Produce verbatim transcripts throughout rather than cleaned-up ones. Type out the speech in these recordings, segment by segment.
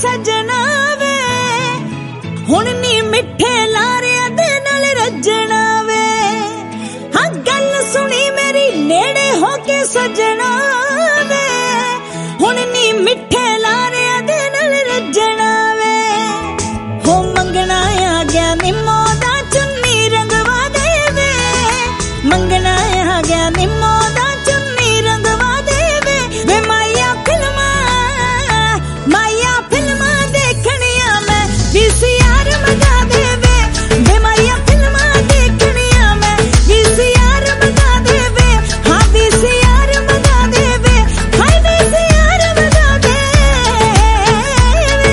सजना वे हुण नी मिठे लारिया दे नाल रजना वे। हाँ गल सुनी मेरी नेड़े होके सजना वे हुण नी मिठे लारिया दे नाल रजना वे। हो मंगना आ गया निम्मो दा चुन्नी रंगवा देवे, मंगना आ गया निम्मो दा चुन्नी रंगवा देवे। वे माया फिल्मा माया फिल्मा देखनिया मैं वीसीआर मंगा देवे। वे माया फिल्मा देखनिया मैं वीसीआर मंगा देवे। हाँ वीसीआर मंगा देवे, हाय वीसीआर मंगा देवे।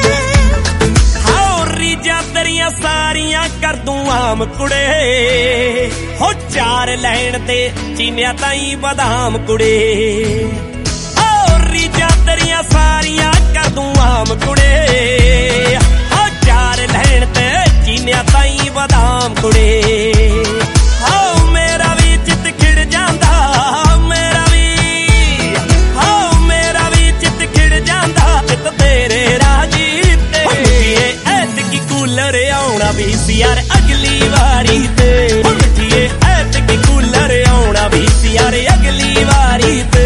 हाओ रीजा तेरिया सारियां कर दूं आम कुड़े, हो चार लैन ते चीनिया ताई बदाम कुड़े। हाओ रीजा तेरिया सारियां कर दूं आम कुड़े, हो चार लैन ते चीनिया ताई बदाम कुड़े। हाओ मेरा भी चित खिड़ जांदा, मेरा भी हाओ मेरा भी चित खिड़ जांदा चित तेरे राजी ते। ऐतकी कूलर आउणा भी सी यार अगली वारी ते। ऐतकी कूलर आउणा भी सी यार अगली वारी ते।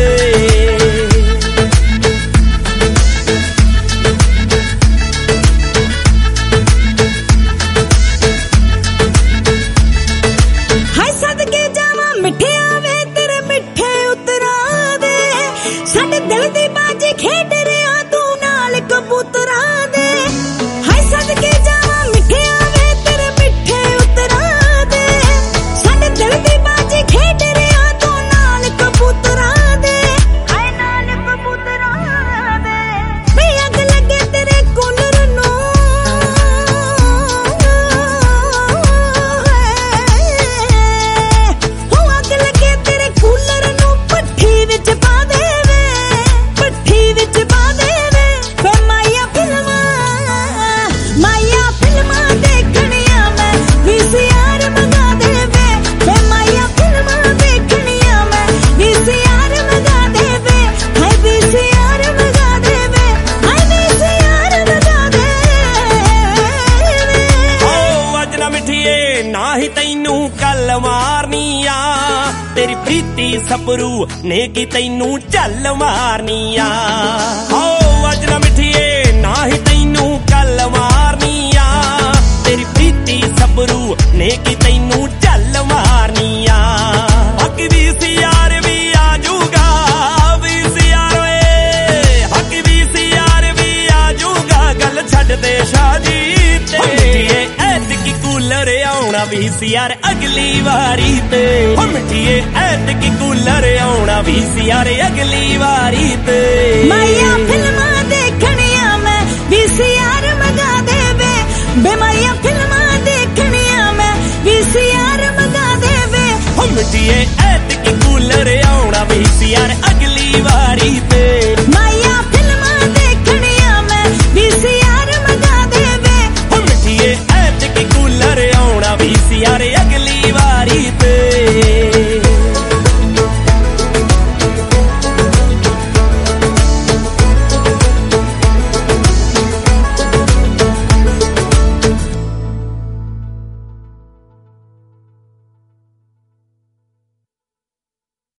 हाय सदके जावा मिठे आवे तेरे मिठे उतरा दे, साडे दिल दी बाजी खेड रिया तू नाल कबूतरा दे। हाय सदके जावा मिठे आवे तेरे मिठे उतरा दे, साडे दिल दी बाजी खेड रिया तू नाल कबूतरा दे। हाय नाल कबूतरा दे वे अग लगे तेरे कूलर नू, हो अग लगे तेरे कूलर नू पट्ठी विच पा देवे, पट्ठी विच पा देवे। वे माया फिल्मा माया फिल्मा देखनिया मैं वीसीआर मंगा देवे। वे माया फिल्मा देखनिया मैं वीसीआर मंगा देवे, हाय वीसीआर मंगा देवे, हाय वीसीआर मंगा देवे। ओ अज ना मिठिए ना ही तैनू कल मारनी आ, तेरी प्रीति सपरू ने की तैनू झल मारनी आ। ओ अज ना मिठिए ना ही तैनू कल मारनी आ, तेरी प्रीति सपरू ने की तैनू झल मारनी आ। हक वीसीआर भी आजूगा, वीसीआर वे हक वीसीआर भी आजूगा, गल छड्ड दे शादी ते। ऐतकी कूलर आउणा वीसीआर अगली वारी ते। हो मिठिए ऐतकी कूलर आउणा वीसीआर अगली वारी ते। माया फिल्मा देखनिया मैं वीसीआर मंगा देवे। बे माया फिल्मा देखनिया मैं वीसीआर मंगा देवे। हो मिठिए ऐतकी कूलर आउणा वीसीआर